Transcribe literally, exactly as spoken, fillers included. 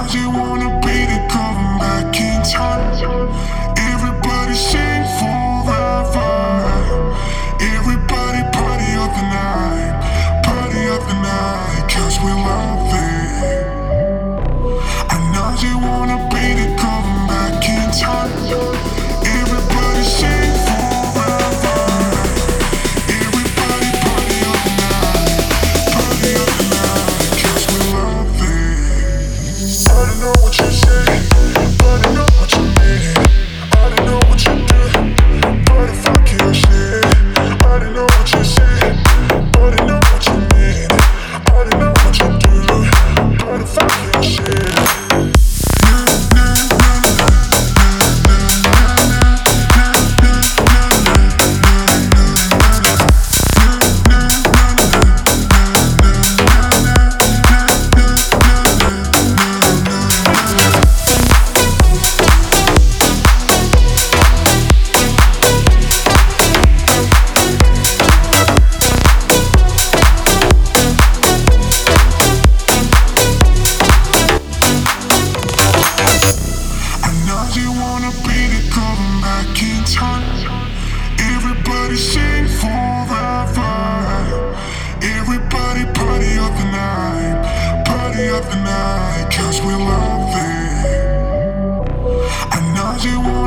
you wanna beat it, coming back in time. Everybody sing forever. Everybody party up the night, party up the night, cause we love it. I know you wanna beat it, coming back in time. Everybody sing forever. Everybody party up the night, party up the night, cause we love it. I don't know what you say, but I know what you mean. I don't know what you do, but if I can't shit. I don't know what you say, but I know what you mean. I don't know what you do, but if I can't shit. You wanna beat it, coming back in time. Everybody sing forever. Everybody party up the night, party up the night, cause we love it. I know you wanna